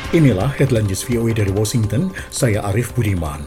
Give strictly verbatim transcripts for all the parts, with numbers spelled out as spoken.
Inilah headline news V O A dari Washington, saya Arif Budiman.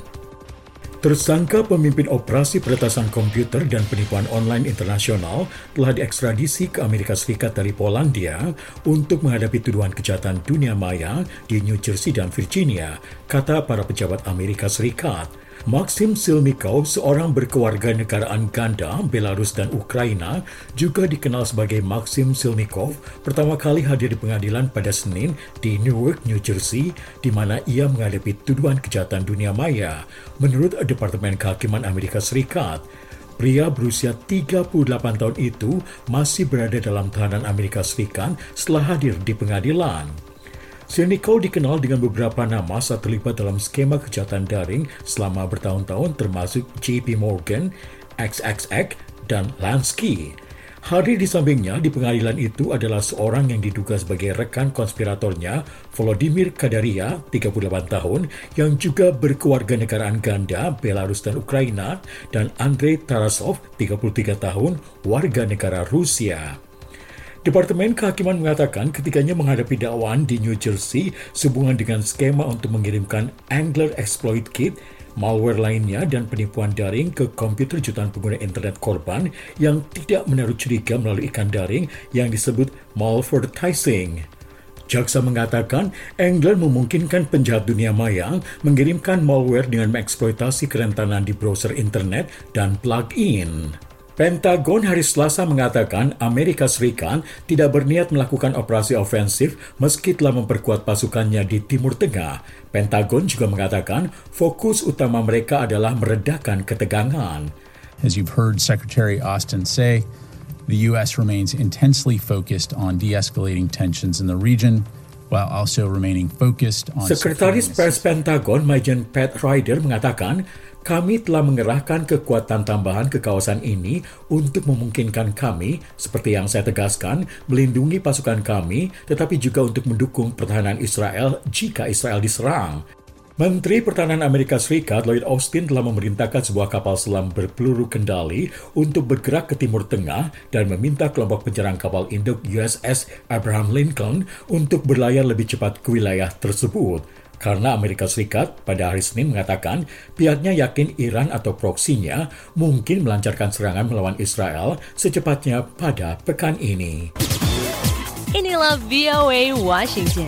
Tersangka pemimpin operasi peretasan komputer dan penipuan online internasional telah diekstradisi ke Amerika Serikat dari Polandia untuk menghadapi tuduhan kejahatan dunia maya di New Jersey dan Virginia, kata para pejabat Amerika Serikat. Maxim Silnikov, seorang berkewarganegaraan ganda Belarus dan Ukraina, juga dikenal sebagai Maxim Silnikov, pertama kali hadir di pengadilan pada Senin di Newark, New Jersey, di mana ia menghadapi tuduhan kejahatan dunia maya, menurut Departemen Kehakiman Amerika Serikat. Pria berusia tiga puluh delapan tahun itu masih berada dalam tahanan Amerika Serikat setelah hadir di pengadilan. Silnikov dikenal dengan beberapa nama saat terlibat dalam skema kejahatan daring selama bertahun-tahun termasuk J P Morgan, X X X, dan Lansky. Hadir di sampingnya di pengadilan itu adalah seorang yang diduga sebagai rekan konspiratornya, Volodymyr Kadaria, tiga puluh delapan tahun, yang juga berkewarganegaraan ganda Belarus dan Ukraina, dan Andrei Tarasov, tiga puluh tiga tahun, warga negara Rusia. Departemen Kehakiman mengatakan ketiganya menghadapi dakwaan di New Jersey sehubungan dengan skema untuk mengirimkan Angler Exploit Kit, malware lainnya, dan penipuan daring ke komputer jutaan pengguna internet korban yang tidak menaruh curiga melalui ikan daring yang disebut malvertising. Jaksa mengatakan Angler memungkinkan penjahat dunia maya mengirimkan malware dengan mengeksploitasi kerentanan di browser internet dan plugin. Pentagon hari Selasa mengatakan Amerika Serikat tidak berniat melakukan operasi ofensif meski telah memperkuat pasukannya di Timur Tengah. Pentagon juga mengatakan fokus utama mereka adalah meredakan ketegangan. As you've heard Secretary Austin say, the U S remains intensely focused on de-escalating tensions in the region, while also remaining focused on... Sekretaris Pers Pentagon, Majen Pat Ryder, mengatakan, kami telah mengerahkan kekuatan tambahan ke kawasan ini untuk memungkinkan kami, seperti yang saya tegaskan, melindungi pasukan kami, tetapi juga untuk mendukung pertahanan Israel jika Israel diserang. Menteri Pertahanan Amerika Serikat Lloyd Austin telah memerintahkan sebuah kapal selam berpeluru kendali untuk bergerak ke Timur Tengah dan meminta kelompok penyerang kapal induk U S S Abraham Lincoln untuk berlayar lebih cepat ke wilayah tersebut. Karena Amerika Serikat pada hari Senin mengatakan pihaknya yakin Iran atau proksinya mungkin melancarkan serangan melawan Israel secepatnya pada pekan ini. Inilah V O A Washington.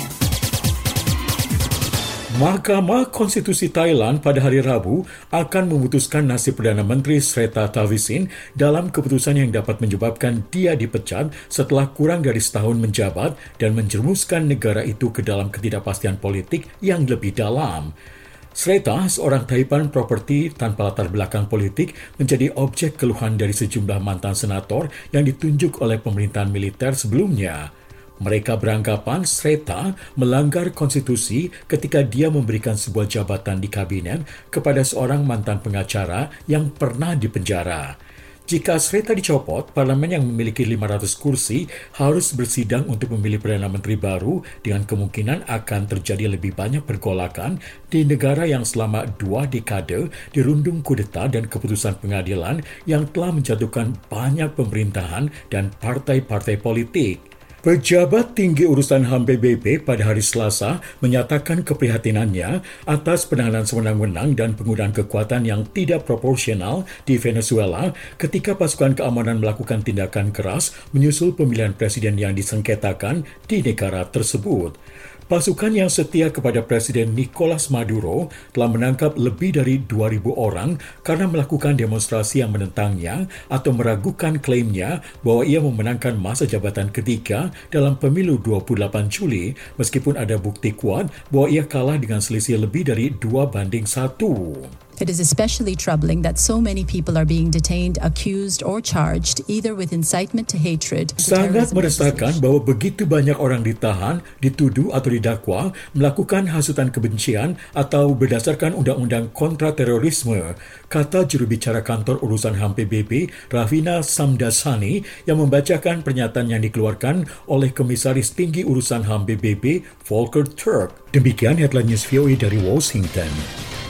Mahkamah Konstitusi Thailand pada hari Rabu akan memutuskan nasib Perdana Menteri Srettha Thavisin dalam keputusan yang dapat menyebabkan dia dipecat setelah kurang dari setahun menjabat dan menjerumuskan negara itu ke dalam ketidakpastian politik yang lebih dalam. Srettha, seorang taipan properti tanpa latar belakang politik, menjadi objek keluhan dari sejumlah mantan senator yang ditunjuk oleh pemerintahan militer sebelumnya. Mereka beranggapan Srettha melanggar konstitusi ketika dia memberikan sebuah jabatan di kabinet kepada seorang mantan pengacara yang pernah dipenjara. Jika Srettha dicopot, parlemen yang memiliki lima ratus kursi harus bersidang untuk memilih Perdana Menteri baru dengan kemungkinan akan terjadi lebih banyak pergolakan di negara yang selama dua dekade dirundung kudeta dan keputusan pengadilan yang telah menjatuhkan banyak pemerintahan dan partai-partai politik. Pejabat tinggi urusan H A M P B B pada hari Selasa menyatakan keprihatinannya atas penanganan sewenang-wenang dan penggunaan kekuatan yang tidak proporsional di Venezuela ketika pasukan keamanan melakukan tindakan keras menyusul pemilihan presiden yang disengketakan di negara tersebut. Pasukan yang setia kepada Presiden Nicolas Maduro telah menangkap lebih dari dua ribu orang karena melakukan demonstrasi yang menentangnya atau meragukan klaimnya bahwa ia memenangkan masa jabatan ketiga dalam pemilu dua puluh delapan Juli, meskipun ada bukti kuat bahwa ia kalah dengan selisih lebih dari dua banding satu. It is especially troubling that so many people are being detained, accused, or charged either with incitement to hatred. Sangat meresahkan bahwa begitu banyak orang ditahan, dituduh atau didakwa melakukan hasutan kebencian atau berdasarkan undang-undang kontra terorisme, kata juru bicara kantor urusan H A M P B B Ravina Samdasani yang membacakan pernyataan yang dikeluarkan oleh Komisaris Tinggi Urusan H A M P B B Volker Turk. Demikian headline news V O A dari Washington.